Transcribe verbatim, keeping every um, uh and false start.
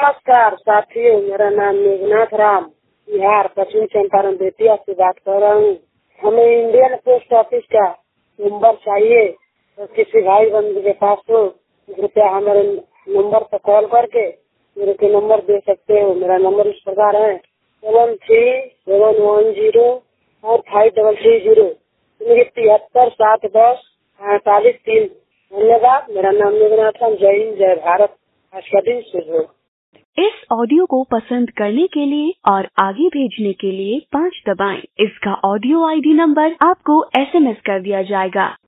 नमस्कार साथियों, मेरा नाम मेघनाथ राम, बिहार पश्चिम चंपारण बेतिया से बात कर रहा हूँ। हमें इंडियन पोस्ट ऑफिस का नंबर चाहिए, तो किसी भाई बंधु के पास हो, कृपया हमारे नंबर पर कॉल करके मेरे को नंबर दे सकते हो। मेरा नंबर इस प्रकार है seven three seven one zero और फाइव डबल थ्री जीरो तिहत्तर सात दस अड़तालीस तीन। धन्यवाद। मेरा नाम मेघनाथ राम। जय हिंद, जय भारत। आज का दिन शुभ हो। इस ऑडियो को पसंद करने के लिए और आगे भेजने के लिए पाँच दबाएं। इसका ऑडियो आईडी नंबर आपको एसएमएस कर दिया जाएगा।